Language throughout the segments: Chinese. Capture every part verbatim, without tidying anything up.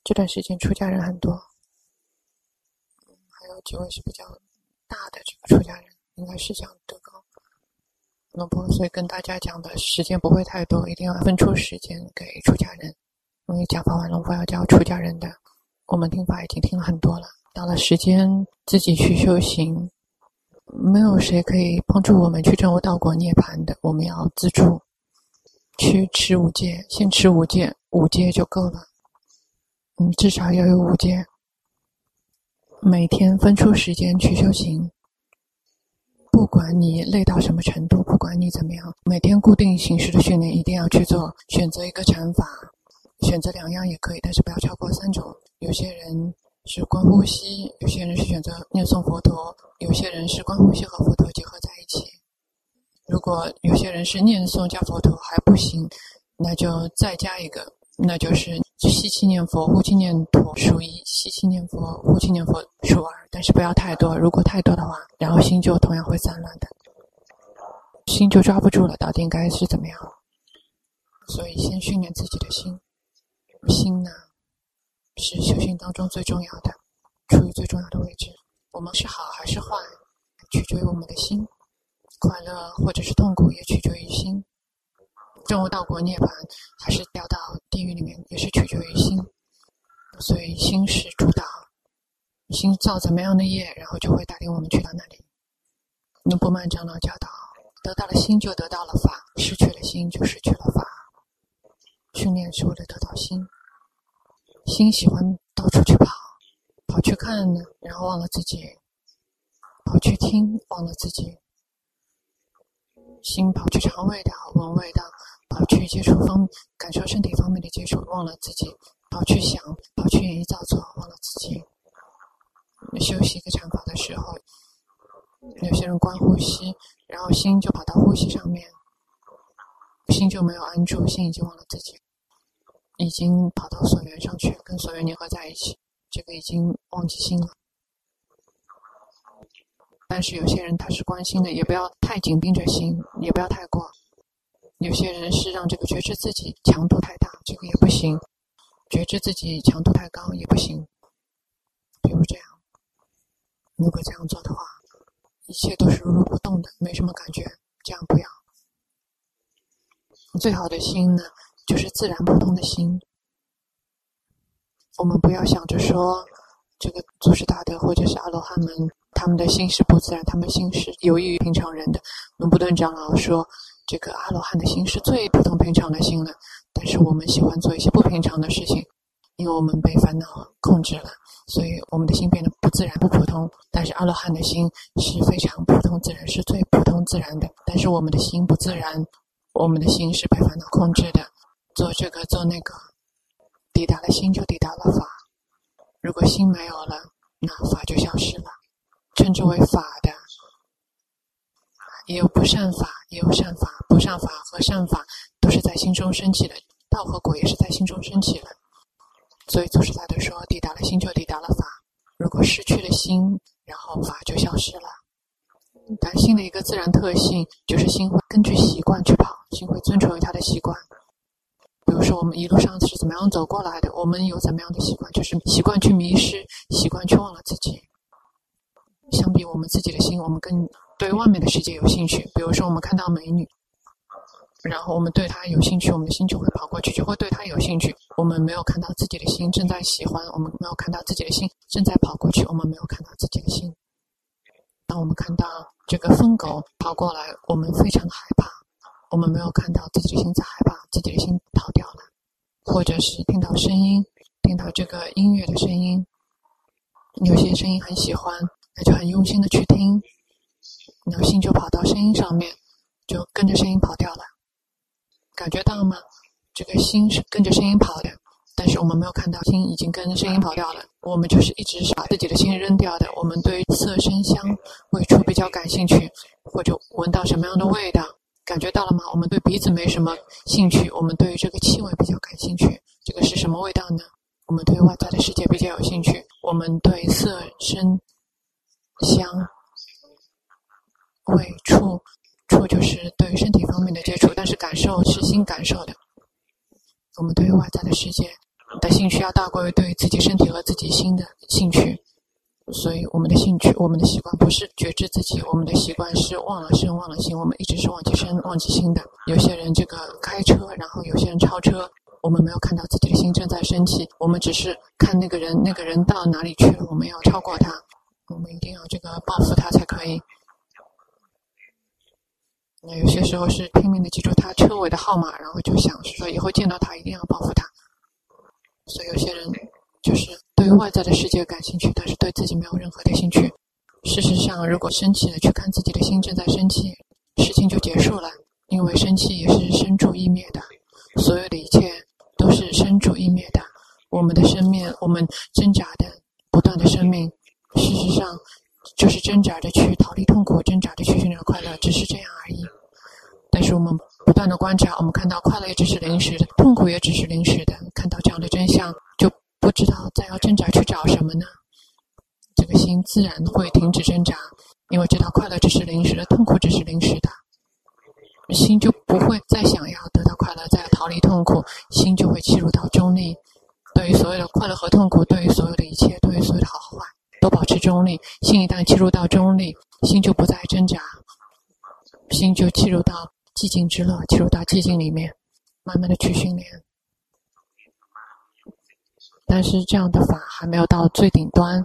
这段时间出家人很多，还有几位是比较大的这个出家人，应该是想德高龙婆，所以跟大家讲的时间不会太多，一定要分出时间给出家人，因为讲法完龙婆要教出家人的，我们听法已经听了很多了，到了时间自己去修行，没有谁可以帮助我们去证悟道果涅槃的，我们要自助去持五戒，先持五戒，五戒就够了。嗯，至少要有五戒，每天分出时间去修行，不管你累到什么程度，不管你怎么样，每天固定形式的训练一定要去做，选择一个禅法，选择两样也可以，但是不要超过三种。有些人是观呼吸，有些人是选择念诵佛陀，有些人是观呼吸和佛陀结合在一起。如果有些人是念诵加佛陀还不行，那就再加一个，那就是吸气念佛，呼气念陀属一，吸气念佛，呼气念佛属二，但是不要太多，如果太多的话，然后心就同样会散乱的，心就抓不住了，到底应该是怎么样。所以先训练自己的心，心呢是修行当中最重要的，处于最重要的位置。我们是好还是坏，取决于我们的心，快乐或者是痛苦也取决于心，证悟道果涅槃还是掉到地狱里面也是取决于心。所以心是主导，心造怎么样的业，然后就会带领我们去到那里。努波曼长老教导，得到了心就得到了法，失去了心就失去了法。训练是为了得到心，心喜欢到处去跑，跑去看呢，然后忘了自己，跑去听忘了自己，心跑去尝味道闻味道，跑去接触方感受身体方面的接触忘了自己，跑去想跑去演绎造作忘了自己。休息一个禅法的时候，有些人观呼吸，然后心就跑到呼吸上面，心就没有安住，心已经忘了自己，已经跑到所缘上去，跟所缘粘合在一起，这个已经忘记心了。但是有些人他是观心的，也不要太紧盯着心，也不要太过。有些人是让这个觉知自己强度太大，这个也不行，觉知自己强度太高也不行。比如这样，如果这样做的话，一切都是如如不动的，没什么感觉，这样不要。最好的心呢，就是自然普通的心。我们不要想着说这个祖师大德或者是阿罗汉们，他们的心是不自然，他们心是有益于平常人的。龙布顿长老说，这个阿罗汉的心是最普通平常的心了，但是我们喜欢做一些不平常的事情，因为我们被烦恼控制了，所以我们的心变得不自然不普通。但是阿罗汉的心是非常普通自然，是最普通自然的，但是我们的心不自然，我们的心是被烦恼控制的，做这个做那个，抵达了心就抵达了法。如果心没有了，那法就消失了。称之为法的也有不善法，也有善法，不善法和善法都是在心中升起的，道和果也是在心中升起了。所以祖师大德说，抵达了心就抵达了法，如果失去了心，然后法就消失了。但心的一个自然特性就是心会根据习惯去跑，心会遵从于它的习惯。比如说我们一路上是怎么样走过来的，我们有怎么样的习惯，就是习惯去迷失，习惯去忘了自己。相比我们自己的心，我们更对外面的世界有兴趣。比如说我们看到美女，然后我们对她有兴趣，我们的心就会跑过去，就会对她有兴趣。我们没有看到自己的心正在喜欢，我们没有看到自己的心正在跑过去，我们没有看到自己的心。当我们看到这个疯狗跑过来，我们非常的害怕，我们没有看到自己的心在害怕，自己的心逃掉了。或者是听到声音，听到这个音乐的声音，有些声音很喜欢，那就很用心的去听，然后心就跑到声音上面，就跟着声音跑掉了。感觉到吗？这个心是跟着声音跑的，但是我们没有看到心已经跟着声音跑掉了。我们就是一直是把自己的心扔掉的。我们对色声香味触比较感兴趣，或者闻到什么样的味道，感觉到了吗？我们对鼻子没什么兴趣，我们对这个气味比较感兴趣。这个是什么味道呢？我们对外在的世界比较有兴趣，我们对色声香味触，触就是对身体方面的接触，但是感受是心感受的。我们对于外在的世界的兴趣要大过于对自己身体和自己心的兴趣。所以我们的兴趣，我们的习惯不是觉知自己，我们的习惯是忘了身忘了心，我们一直是忘记身忘记心的。有些人这个开车，然后有些人超车，我们没有看到自己的心正在生气，我们只是看那个人，那个人到哪里去了，我们要超过他，我们一定要这个报复他才可以。那有些时候是拼命的记住他车尾的号码，然后就想是说以后见到他一定要报复他。所以有些人就是对于外在的世界感兴趣，但是对自己没有任何的兴趣。事实上，如果生气了去看自己的心正在生气，事情就结束了，因为生气也是生住意灭的，所有的一切都是生住意灭的。我们的生命，我们挣扎的不断的生命，事实上就是挣扎着去逃离痛苦，挣扎着去寻找快乐，只是这样而已。但是我们不断的观察，我们看到快乐也只是临时的，痛苦也只是临时的，看到这样的真相，就不知道再要挣扎去找什么呢？这个心自然会停止挣扎，因为知道快乐只是临时的，痛苦只是临时的，心就不会再想要得到快乐，再要逃离痛苦，心就会契入到中立。对于所有的快乐和痛苦，对于所有的一切，对于所有的好坏，都保持中立。心一旦契入到中立，心就不再挣扎，心就契入到寂静之乐，契入到寂静里面，慢慢的去训练。但是这样的法还没有到最顶端，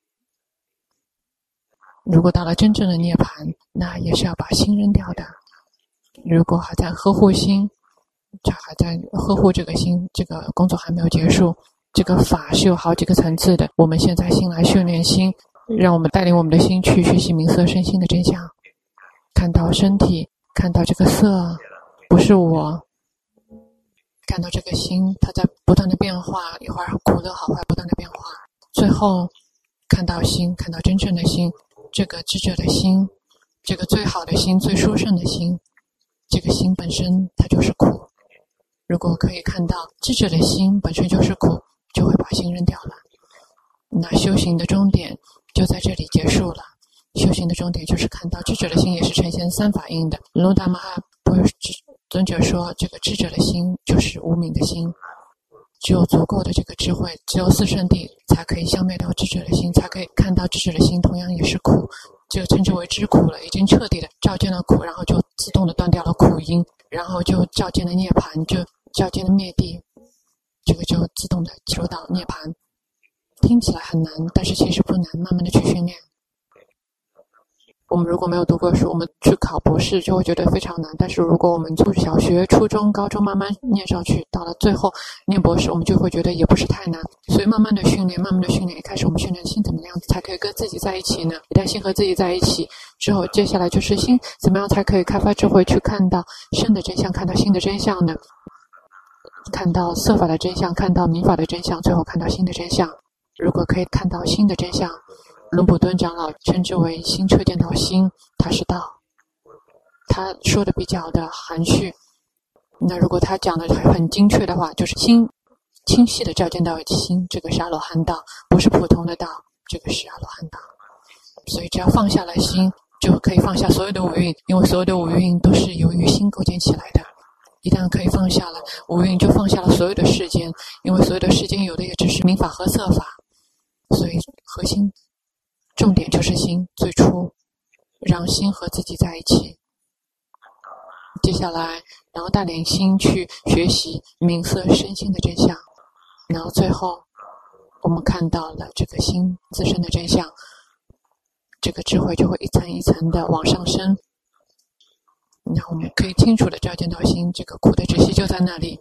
如果到了真正的涅槃，那也是要把心扔掉的。如果还在呵护心，就还在呵护这个心，这个工作还没有结束。这个法是有好几个层次的，我们现在心来训练心，让我们带领我们的心去学习名色身心的真相，看到身体，看到这个色不是我，看到这个心它在不断的变化，一会儿苦乐好坏不断的变化，最后看到心，看到真正的心，这个智者的心，这个最好的心，最殊胜的心，这个心本身它就是苦。如果可以看到智者的心本身就是苦，就会把心扔掉了。那修行的终点就在这里结束了。修行的终点就是看到智者的心也是呈现三法印的。龙达玛哈波尊者说，这个智者的心就是无明的心，只有足够的这个智慧，只有四圣谛才可以消灭掉智者的心，才可以看到智者的心同样也是苦，就称之为知苦了，已经彻底的照见了苦，然后就自动的断掉了苦因，然后就照见了涅槃，就照见了灭地，这个就自动的求到涅槃。听起来很难，但是其实不难，慢慢的去训练。我们如果没有读过书，我们去考博士就会觉得非常难，但是如果我们从小学、初中、高中慢慢念上去，到了最后念博士，我们就会觉得也不是太难。所以慢慢的训练，慢慢的训练，一开始我们训练心怎么样才可以跟自己在一起呢？一旦心和自己在一起之后，接下来就是心怎么样才可以开发智慧，去看到身的真相，看到心的真相呢？看到色法的真相，看到名法的真相，最后看到心的真相。如果可以看到心的真相，龙普顿长老称之为心彻见到心，它是道。他说的比较的含蓄，那如果他讲的很精确的话，就是心清晰的照见到心，这个是阿罗汉道，不是普通的道，这个是阿罗汉道。所以只要放下了心，就可以放下所有的五蕴，因为所有的五蕴都是由于心构建起来的。一旦可以放下了五蕴，就放下了所有的世间，因为所有的世间有的也只是名法和色法，所以核心重点就是心，最初让心和自己在一起。接下来然后带领心去学习名色身心的真相，然后最后我们看到了这个心自身的真相，这个智慧就会一层一层的往上升，然后我们可以清楚的照见到心，这个苦的止息就在那里，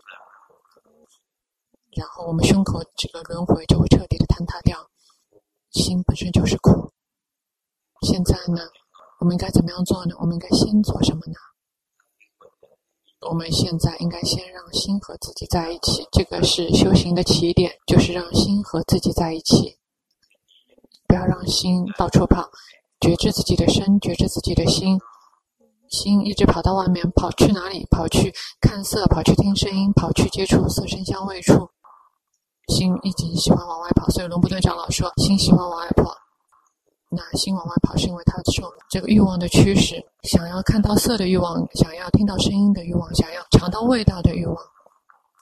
然后我们胸口这个轮回就会彻底的坍塌掉，心本身就是苦。现在呢，我们应该怎么样做呢？我们应该先做什么呢？我们现在应该先让心和自己在一起，这个是修行的起点，就是让心和自己在一起，不要让心到处跑，觉知自己的身，觉知自己的心。心一直跑到外面，跑去哪里？跑去看色，跑去听声音，跑去接触色声香味触。心一直喜欢往外跑，所以龙布顿长老说心喜欢往外跑。那心往外跑是因为他受这个欲望的驱使，想要看到色的欲望，想要听到声音的欲望，想要尝到味道的欲望，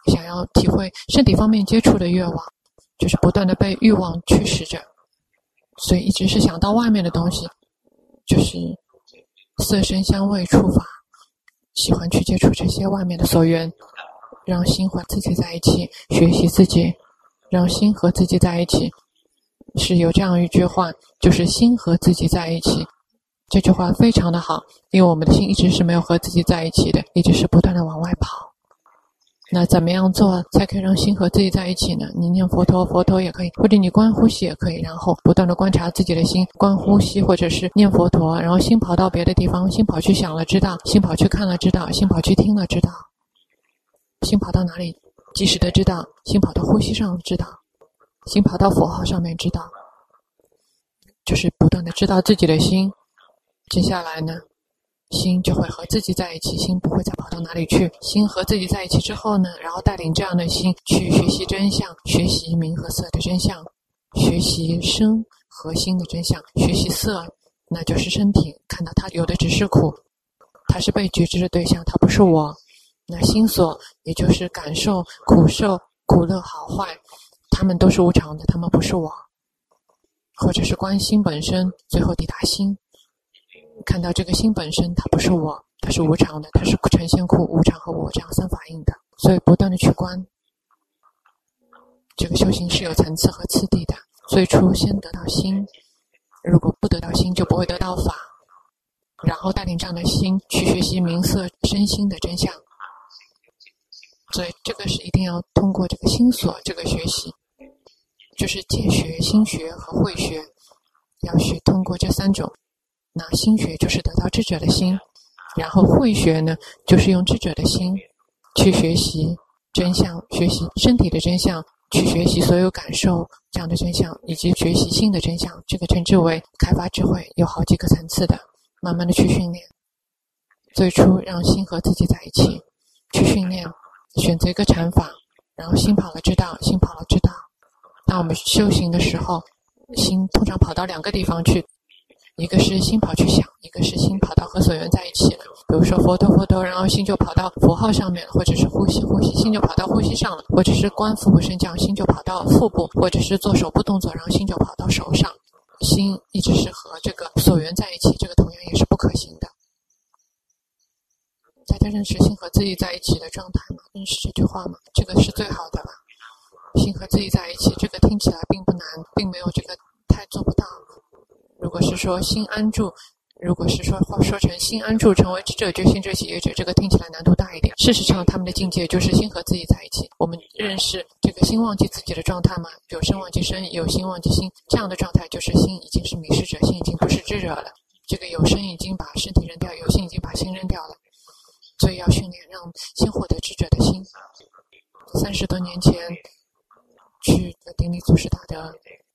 想要体会身体方面接触的愿望，就是不断的被欲望驱使着，所以一直是想到外面的东西，就是色声香味触法，喜欢去接触这些外面的所缘，让心和自己在一起，学习自己，让心和自己在一起。是有这样一句话，就是心和自己在一起。这句话非常的好，因为我们的心一直是没有和自己在一起的，一直是不断的往外跑。那怎么样做才可以让心和自己在一起呢？你念佛陀，佛陀也可以，或者你观呼吸也可以，然后不断的观察自己的心，观呼吸，或者是念佛陀，然后心跑到别的地方，心跑去想了知道，心跑去看了知道，心跑去听了知道，心跑到哪里及时的知道，心跑到呼吸上知道，心跑到佛号上面知道，就是不断的知道自己的心。接下来呢，心就会和自己在一起，心不会再跑到哪里去。心和自己在一起之后呢，然后带领这样的心去学习真相，学习名和色的真相，学习声和心的真相，学习色，那就是身体，看到它有的只是苦，它是被觉知的对象，它不是我。那心所也就是感受苦受苦乐好坏，它们都是无常的，它们不是我。或者是观心本身，最后抵达心，看到这个心本身它不是我，它是无常的，它是呈现苦无常和我这样三法印的，所以不断的去观。这个修行是有层次和次第的，最初先得到心，如果不得到心就不会得到法，然后带领这样的心去学习名色身心的真相。所以这个是一定要通过这个心所这个学习，就是戒学、心学和慧学，要学通过这三种。那心学就是得到智者的心，然后慧学呢，就是用智者的心去学习真相，学习身体的真相，去学习所有感受这样的真相，以及学习心的真相。这个称之为开发智慧，有好几个层次的，慢慢的去训练。最初让心和自己在一起去训练，选择一个禅法，然后心跑了知道，心跑了知道。那我们修行的时候，心通常跑到两个地方去，一个是心跑去想，一个是心跑到和所缘在一起了。比如说佛陀佛陀，然后心就跑到佛号上面了，或者是呼吸呼吸，心就跑到呼吸上了，或者是观腹部升降，心就跑到腹部，或者是做手部动作，然后心就跑到手上。心一直是和这个所缘在一起，这个同样也是不可行的。大家认识心和自己在一起的状态吗？认识这句话吗？这个是最好的了。心和自己在一起，这个听起来并不难，并没有这个太做不到。如果是说心安住，如果是说话说成心安住成为智者觉心者喜悦者，这个听起来难度大一点。事实上他们的境界就是心和自己在一起。我们认识这个心忘记自己的状态吗？有身忘记身，有心忘记心，这样的状态就是心已经是迷失者，心已经不是智者了。这个有身已经把身体扔掉，有心已经把心扔掉了，所以要训练让心获得智者的心。三十多年前去顶礼祖师大德，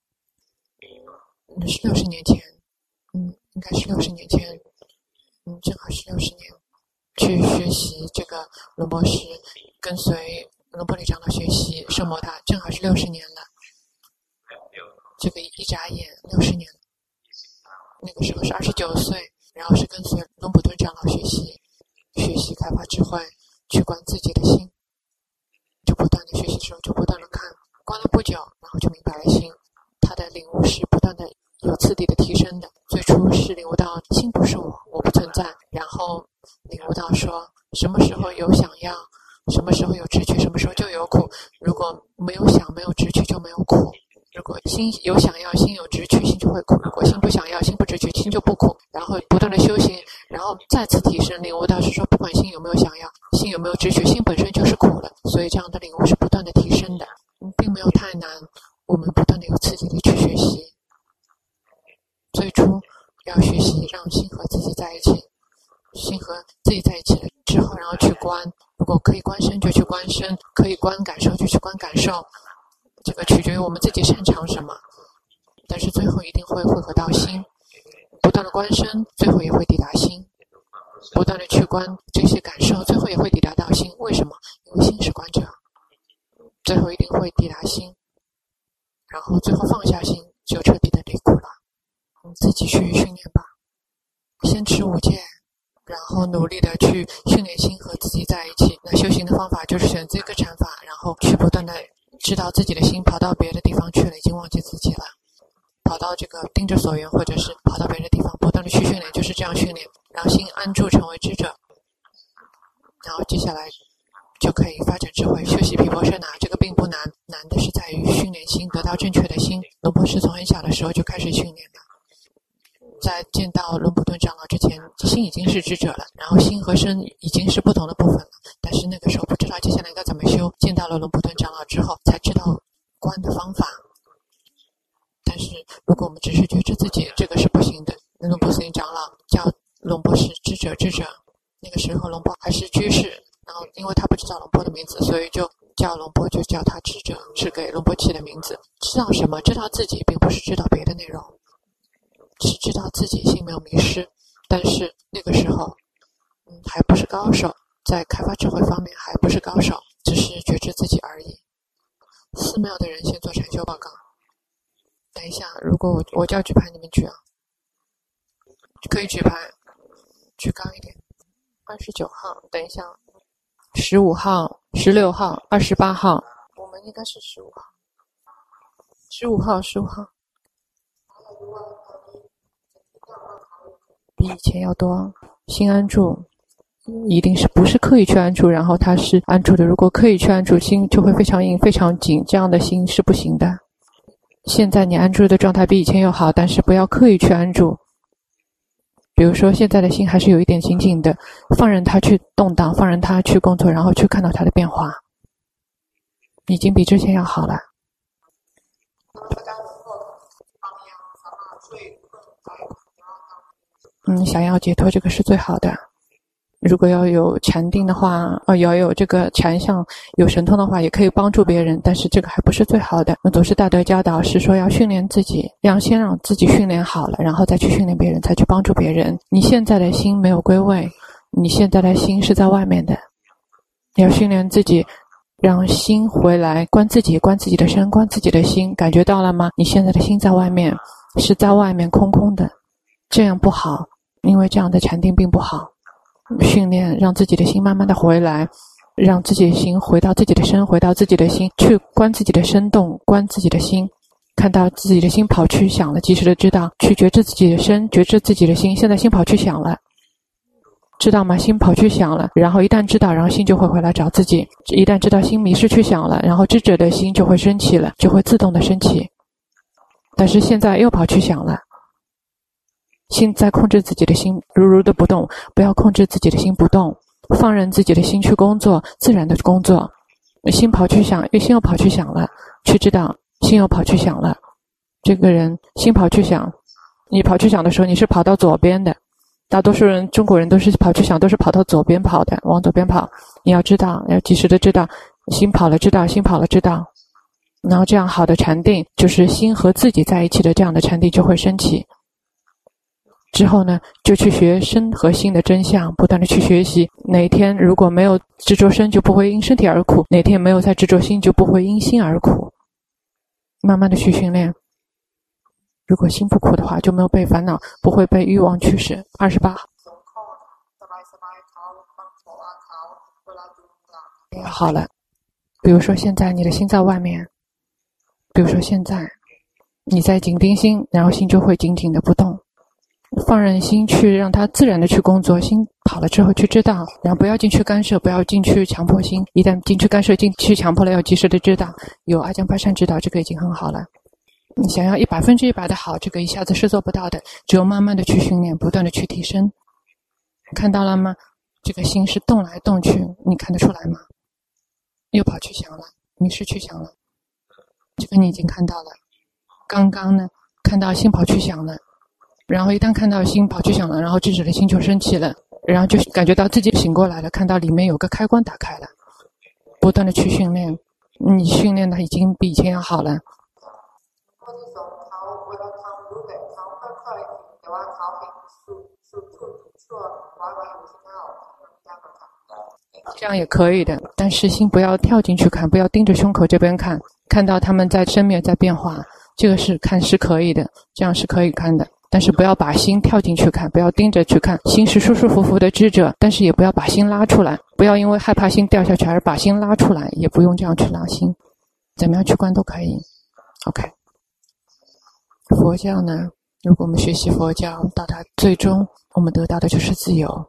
是六十年前，嗯，应该是六十年前，嗯，正好是六十年，去学习这个龙波师，跟随龙波里长老学习圣摩他，正好是六十年了。这个一眨眼六十年，那个时候是二十九岁，然后是跟随龙普顿长老学习，学习开发智慧，去观自己的心，就不断的学习的时候就不断的看，观了不久，然后就明白了心，他的领悟是不断的有次第的提升的。最初是领悟到心不是我，我不存在，然后领悟到说什么时候有想要，什么时候有执取，什么时候就有苦。如果没有想没有执取就没有苦，如果心有想要，心有执取，心就会苦；如果心不想要，心不执取，心就不苦。然后不断的修行，然后再次提升，领悟到是说不管心有没有想要，心有没有执取，心本身就是苦了。所以这样的领悟是不断的提升的，并没有太难，我们不断的有刺激的去学习。最初要学习让心和自己在一起，心和自己在一起了之后，然后去观，如果可以观身就去观身，可以观感受就去观感受，这个取决于我们自己擅长什么，但是最后一定会汇合到心。不断的观身，最后也会抵达心，不断的去观这些感受，最后也会抵达到心。为什么？因为心是观者，最后一定会抵达心，然后最后放下心，就彻底的离苦了。你自己去训练吧，先持五戒， 然后努力的去训练心和自己在一起。那修行的方法就是选这个禅法，然后去不断的知道自己的心跑到别的地方去了，已经忘记自己了，跑到这个盯着所缘，或者是跑到别的地方，不断的去训练，就是这样训练，让心安住成为智者。然后接下来就可以发展智慧。修习毗婆舍那这个并不难，难的是在于训练心，得到正确的心。龙婆是从很小的时候就开始训练的，在见到伦普顿长老之前，心已经是智者了，然后心和身已经是不同的部分了，但是那个时候不知道接下来该怎么修。见到了伦普顿长老之后才知道观的方法。但是如果我们只是觉知自己，这个是不行的。伦普森长老叫龙婆是智者，智者那个时候龙婆还是居士，然后因为他不知道龙婆的名字，所以就叫龙婆，就叫他智者，是给龙婆起的名字。知道什么？知道自己，并不是知道别的内容，是知道自己心没有迷失。但是那个时候嗯，还不是高手，在开发智慧方面还不是高手，只是觉知自己而已。寺庙的人先做禅修报告。等一下，如果我我叫举牌，你们举啊，可以举牌，举高一点。二十九号，等一下，十五号、十六号、二十八号，我们应该是十五号，十五号、十五号，比以前要多。心安住，一定是不是刻意去安住，然后它是安住的。如果刻意去安住，心就会非常硬、非常紧，这样的心是不行的。现在你安住的状态比以前要好，但是不要刻意去安住。比如说现在的心还是有一点紧紧的，放任它去动荡，放任它去工作，然后去看到它的变化，已经比之前要好了。嗯，想要解脱，这个是最好的。如果要有禅定的话，呃，要有这个禅相，有神通的话，也可以帮助别人，但是这个还不是最好的。那祖师大德教导是说要训练自己，让先让自己训练好了，然后再去训练别人，才去帮助别人。你现在的心没有归位，你现在的心是在外面的，要训练自己，让心回来，观自己，观自己的身，观自己的心，感觉到了吗？你现在的心在外面，是在外面空空的，这样不好，因为这样的禅定并不好。训练让自己的心慢慢的回来，让自己的心回到自己的身，回到自己的心，去观自己的身动，观自己的心，看到自己的心跑去想了，及时的知道，去觉知自己的身，觉知自己的心。现在心跑去想了，知道吗？心跑去想了，然后一旦知道，然后心就会回来找自己。一旦知道心迷失去想了，然后智者的心就会升起了，就会自动的升起。但是现在又跑去想了，心在控制自己的心，如如的不动，不要控制自己的心不动，放任自己的心去工作，自然的工作。心跑去想，心又跑去想了，去知道心又跑去想了。这个人心跑去想，你跑去想的时候，你是跑到左边的。大多数人，中国人都是跑去想，都是跑到左边跑的，往左边跑。你要知道，要及时的知道，心跑了知道，心跑了知道。然后这样好的禅定，就是心和自己在一起的这样的禅定就会升起。之后呢，就去学身和心的真相，不断的去学习。哪一天如果没有执着身，就不会因身体而苦；哪天没有再执着心，就不会因心而苦。慢慢的去训练。如果心不苦的话，就没有被烦恼，不会被欲望驱使。二十八。好了，比如说现在你的心在外面，比如说现在你在紧盯心，然后心就会紧紧的不动。放任心去让它自然的去工作，心跑了之后去知道，然后不要进去干涉，不要进去强迫心。一旦进去干涉，进去强迫了，要及时的知道。有阿姜巴善指导，这个已经很好了。你想要一百分之一百的好，这个一下子是做不到的，只有慢慢的去训练，不断的去提升。看到了吗？这个心是动来动去，你看得出来吗？又跑去想了，迷失去想了，这个你已经看到了。刚刚呢，看到心跑去想了。然后一旦看到心跑去想了，然后智者的心就升起了，然后就感觉到自己醒过来了，看到里面有个开关打开了，不断的去训练，你训练的已经比以前要好了。这样也可以的，但是心不要跳进去看，不要盯着胸口这边看，看到他们在生灭在变化，这个是看是可以的，这样是可以看的。 但是不要把心跳进去看，不要盯着去看。心是舒舒服服的支着，但是也不要把心拉出来，不要因为害怕心掉下去而把心拉出来，也不用这样去拉心。怎么样去观都可以。 OK。 佛教呢，如果我们学习佛教，到达最终我们得到的就是自由。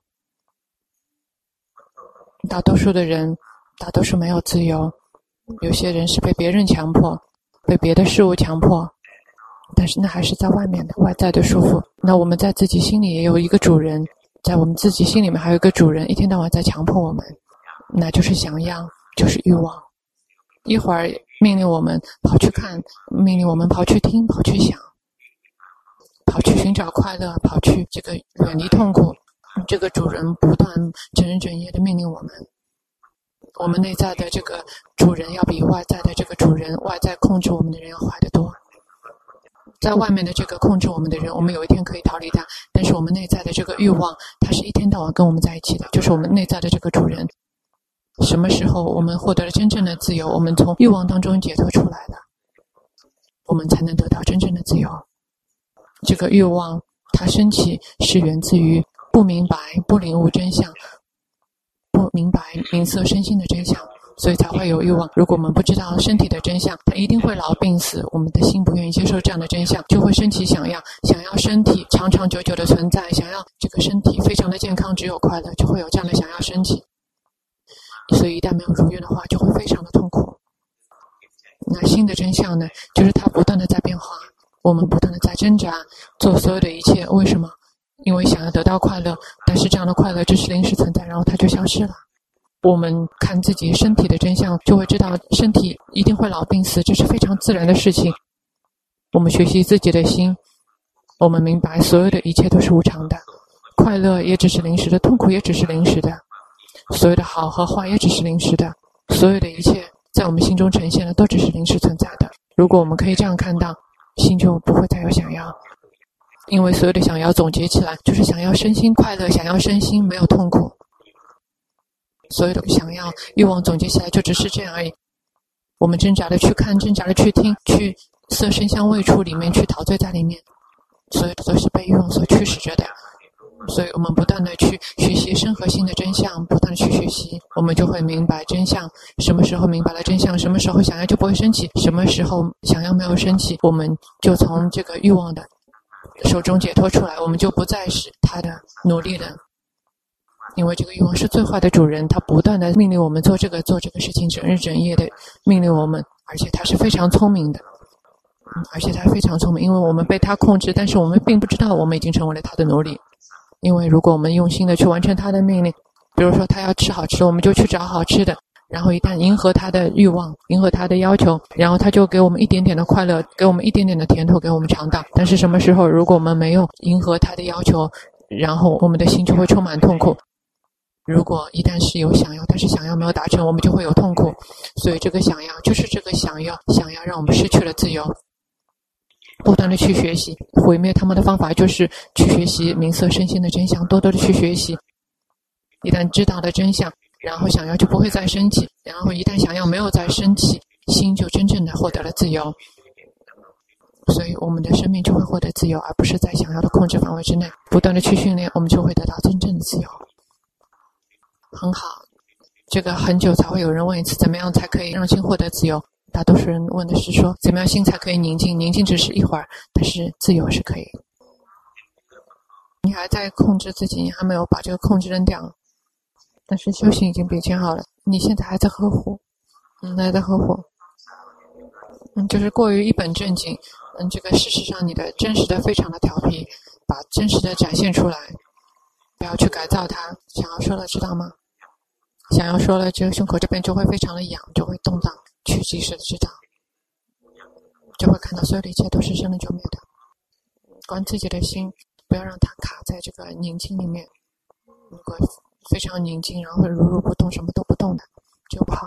大多数的人大多数没有自由，有些人是被别人强迫，被别的事物强迫，但是那还是在外面的外在的束缚。那我们在自己心里也有一个主人，在我们自己心里面还有一个主人，一天到晚在强迫我们，那就是想要，就是欲望。一会儿命令我们跑去看，命令我们跑去听，跑去想，跑去寻找快乐，跑去这个远离痛苦。这个主人不断整日整夜的命令我们，我们内在的这个主人要比外在的这个主人，外在控制我们的人要坏得多。在外面的这个控制我们的人，我们有一天可以逃离他，但是我们内在的这个欲望，它是一天到晚跟我们在一起的，就是我们内在的这个主人。什么时候我们获得了真正的自由，我们从欲望当中解脱出来了，我们才能得到真正的自由。这个欲望它升起是源自于不明白、不领悟真相，不明白名色身心的真相，所以才会有欲望。如果我们不知道身体的真相，它一定会老病死，我们的心不愿意接受这样的真相，就会升起想要想要身体长长久久的存在，想要这个身体非常的健康，只有快乐，就会有这样的想要升起。所以一旦没有如愿的话，就会非常的痛苦。那心的真相呢，就是它不断的在变化，我们不断的在挣扎，做所有的一切。为什么？因为想要得到快乐，但是这样的快乐只是临时存在，然后它就消失了。我们看自己身体的真相，就会知道身体一定会老病死，这是非常自然的事情。我们学习自己的心，我们明白所有的一切都是无常的，快乐也只是临时的，痛苦也只是临时的，所有的好和坏也只是临时的，所有的一切在我们心中呈现的都只是临时存在的。如果我们可以这样看到，心就不会再有想要。因为所有的想要总结起来就是想要身心快乐，想要身心没有痛苦。所有的想要欲望总结起来就只是这样而已。我们挣扎的去看，挣扎的去听，去色声香味触里面去陶醉在里面，所有的都是被欲望所驱使着的。所以我们不断的去学习身和心的真相，不断的去学习，我们就会明白真相。什么时候明白了真相，什么时候想要就不会升起，什么时候想要没有升起，我们就从这个欲望的手中解脱出来，我们就不再是他的奴隶人。因为这个欲望是最坏的主人，他不断的命令我们做这个做这个事情，整日整夜的命令我们，而且他是非常聪明的，嗯，而且他非常聪明，因为我们被他控制，但是我们并不知道我们已经成为了他的奴隶。因为如果我们用心的去完成他的命令，比如说他要吃好吃，我们就去找好吃的，然后一旦迎合他的欲望，迎合他的要求，然后他就给我们一点点的快乐，给我们一点点的甜头给我们尝到。但是什么时候如果我们没有迎合他的要求，然后我们的心就会充满痛苦。如果一旦是有想要，但是想要没有达成，我们就会有痛苦。所以这个想要就是这个想要想要让我们失去了自由。不断的去学习，毁灭他们的方法就是去学习名色身心的真相，多多的去学习。一旦知道了真相，然后想要就不会再升起，然后一旦想要没有再升起，心就真正的获得了自由。所以我们的生命就会获得自由，而不是在想要的控制范围之内。不断的去训练，我们就会得到真正的自由。很好，这个很久才会有人问一次，怎么样才可以让心获得自由？大多数人问的是说，怎么样心才可以宁静？宁静只是一会儿，但是自由是可以。你还在控制自己，你还没有把这个控制扔掉，但是修行已经比以前好了。你现在还在呵护，嗯，还在呵护，嗯，就是过于一本正经，嗯，这个事实上你的真实的非常的调皮，把真实的展现出来，不要去改造它。想要说了，知道吗？想要说了，这个胸口这边就会非常的痒，就会动荡。去及时的知道，就会看到所有的一切都是生了就灭的。观自己的心，不要让它卡在这个宁静里面。如果非常宁静，然后如如不动，什么都不动的，就不好。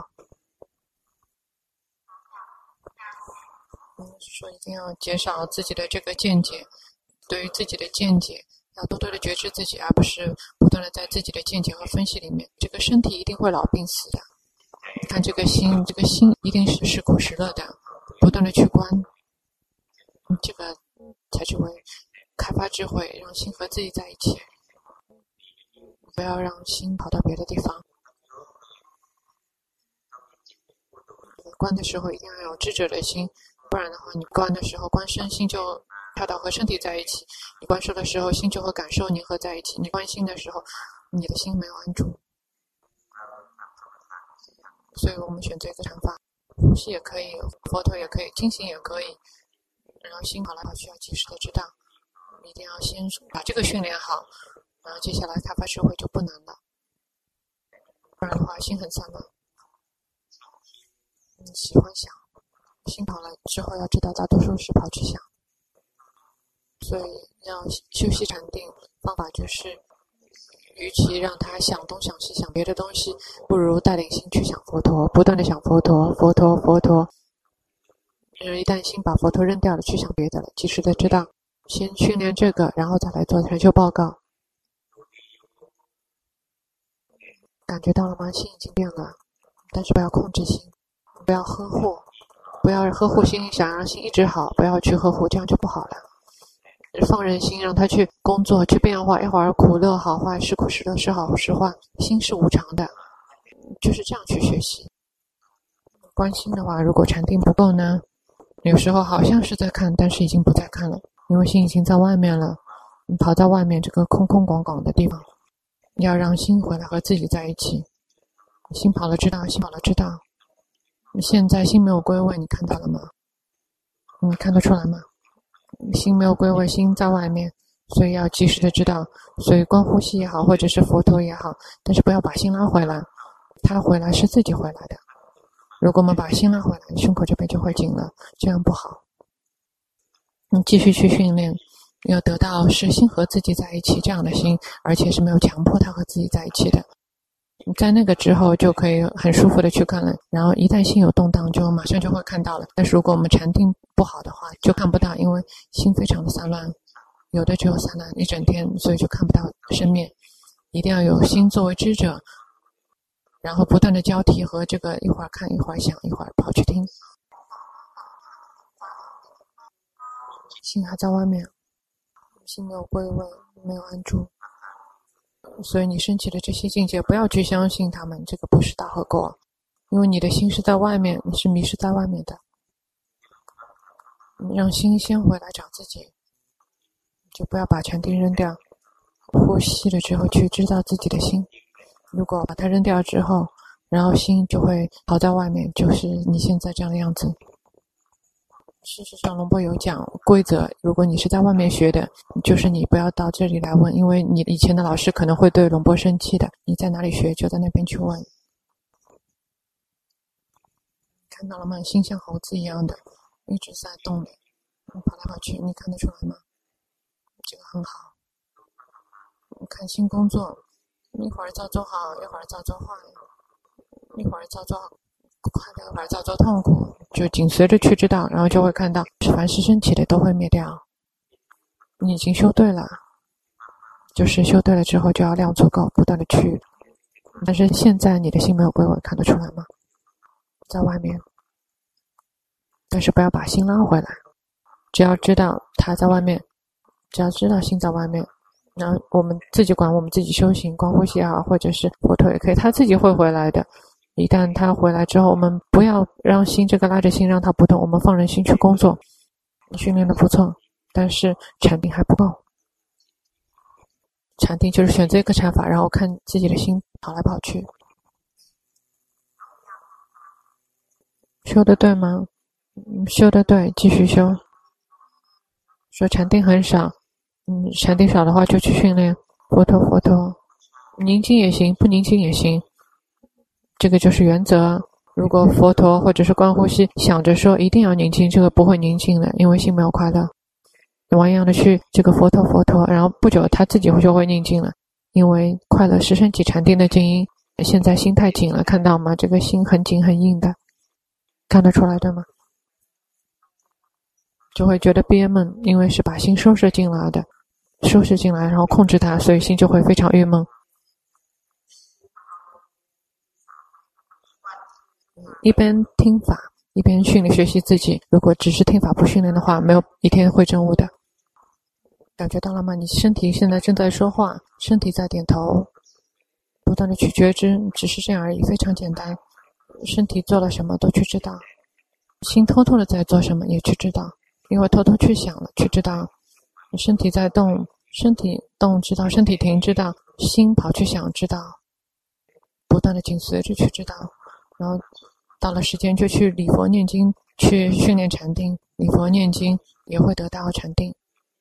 嗯，说一定要减少自己的这个见解，对于自己的见解，要多多的觉知自己，而不是不断的在自己的见解和分析里面。这个身体一定会老病死的。你看这个心，这个心一定是时苦时乐的，不断的去观，这个才是为开发智慧，让心和自己在一起，不要让心跑到别的地方。观的时候一定要有智者的心，不然的话，你观的时候观身心就跳到和身体在一起，你观受的时候心就和感受凝合在一起，你观心的时候你的心没有安住。所以我们选择一个禅法，呼吸也可以，佛陀也可以，精行也可以，然后心跑来跑去要及时的知道，一定要先把这个训练好，然后接下来开发智慧就不难了。不然的话心很散乱，你喜欢想，心跑了之后要知道大多数是跑去想。所以要修习禅定方法就是，与其让他想东想西想别的东西，不如带领心去想佛陀，不断的想佛陀佛陀佛陀。一旦心把佛陀扔掉了，去想别的了，及时的知道先训练这个，然后再来做成就报告。感觉到了吗？心已经变了，但是不要控制心，不要呵护，不要呵护心，想让心一直好，不要去呵护，这样就不好了。放任心，让他去工作，去变化，一会儿苦乐好坏，是苦是乐，是好是坏，心是无常的，就是这样去学习。观心的话，如果禅定不够呢，有时候好像是在看，但是已经不再看了，因为心已经在外面了，你跑到外面这个空空广广的地方，要让心回来和自己在一起。心跑了知道，心跑了知道。现在心没有归位，你看到了吗？你看得出来吗？心没有归位，心在外面，所以要及时的知道。所以观呼吸也好，或者是佛陀也好，但是不要把心拉回来，他回来是自己回来的。如果我们把心拉回来，胸口这边就会紧了，这样不好。你继续去训练，要得到是心和自己在一起这样的心，而且是没有强迫他和自己在一起的。在那个之后就可以很舒服的去看了，然后一旦心有动荡就马上就会看到了。但是如果我们禅定不好的话就看不到，因为心非常的散乱，有的只有散乱一整天，所以就看不到生面。一定要有心作为知者，然后不断的交替和这个一会儿看一会儿想一会儿跑去听。心还在外面，心没有归位，没有安住，所以你升起的这些境界不要去相信他们，这个不是大和果，因为你的心是在外面，你是迷失在外面的。你让心先回来找自己，就不要把禅定扔掉，呼吸了之后去知道自己的心。如果把它扔掉之后，然后心就会跑在外面，就是你现在这样的样子。事实上龙波有讲规则，如果你是在外面学的，就是你不要到这里来问，因为你以前的老师可能会对龙波生气的。你在哪里学就在那边去问。看到了吗？心像猴子一样的一直在动的，跑来跑去，你看得出来吗？这个很好。看心工作，一会儿照做好，一会儿照做坏，一会儿照做快乐，一会儿照做痛苦，就紧随着去知道，然后就会看到凡是升起的都会灭掉。你已经修对了，就是修对了之后就要量足够，不断的去。但是现在你的心没有归位，看得出来吗？在外面，但是不要把心拉回来，只要知道他在外面，只要知道心在外面，然后我们自己管我们自己修行，观呼吸也好，或者是佛陀也可以，他自己会回来的。一旦他回来之后，我们不要让心这个拉着心让他不动，我们放任心去工作。你训练的不错，但是禅定还不够。禅定就是选择一个禅法，然后看自己的心跑来跑去。修得对吗？修得对，继续修。说禅定很少，嗯，禅定少的话就去训练佛陀佛陀，宁静也行，不宁静也行。这个就是原则。如果佛陀或者是观呼吸想着说一定要宁静，这个不会宁静的，因为心没有快乐。玩一样的去这个佛陀佛陀，然后不久他自己就会宁静了，因为快乐是升起禅定的静音。现在心太紧了，看到吗？这个心很紧很硬的，看得出来对吗？就会觉得憋闷，因为是把心收拾进来的，收拾进来然后控制它，所以心就会非常郁闷。一边听法一边训练学习自己，如果只是听法不训练的话，没有一天会证悟的。 感觉到了吗？你身体现在正在说话，身体在点头，不断的去觉知，只是这样而已，非常简单。身体做了什么都去知道，心偷偷的在做什么也去知道，因为偷偷去想了，去知道。身体在动，身体动知道，身体停知道，心跑去想知道，不断的紧随着去知道。然后到了时间就去礼佛念经，去训练禅定，礼佛念经也会得到禅定。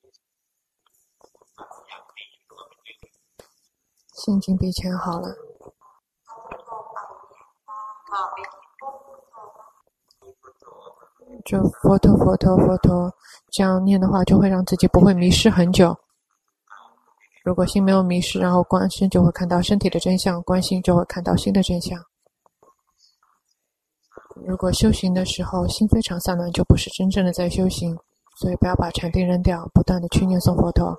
心情比以前好了。就佛陀佛陀佛陀，这样念的话就会让自己不会迷失很久。如果心没有迷失，然后观身就会看到身体的真相，观心就会看到心的真相。如果修行的时候心非常散乱，就不是真正的在修行。所以不要把禅定扔掉，不断的去念诵佛陀。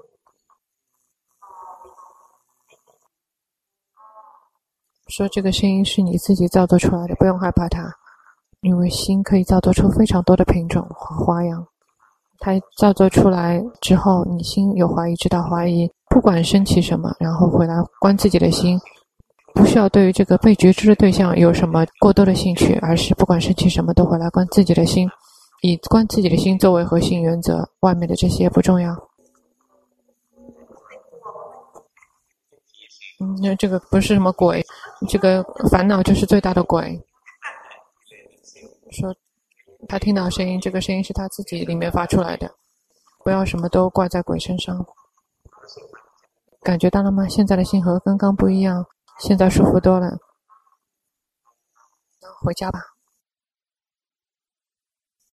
说这个声音是你自己造作出来的，不用害怕它，因为心可以造作出非常多的品种和花样。它造作出来之后，你心有怀疑，知道怀疑，不管升起什么，然后回来观自己的心，不需要对于这个被觉知的对象有什么过多的兴趣，而是不管升起什么都回来观自己的心，以观自己的心作为核心原则，外面的这些不重要。嗯，那这个不是什么鬼，这个烦恼就是最大的鬼。说他听到声音，这个声音是他自己里面发出来的，不要什么都怪在鬼身上。感觉到了吗？现在的心和刚刚不一样，现在舒服多了。回家吧。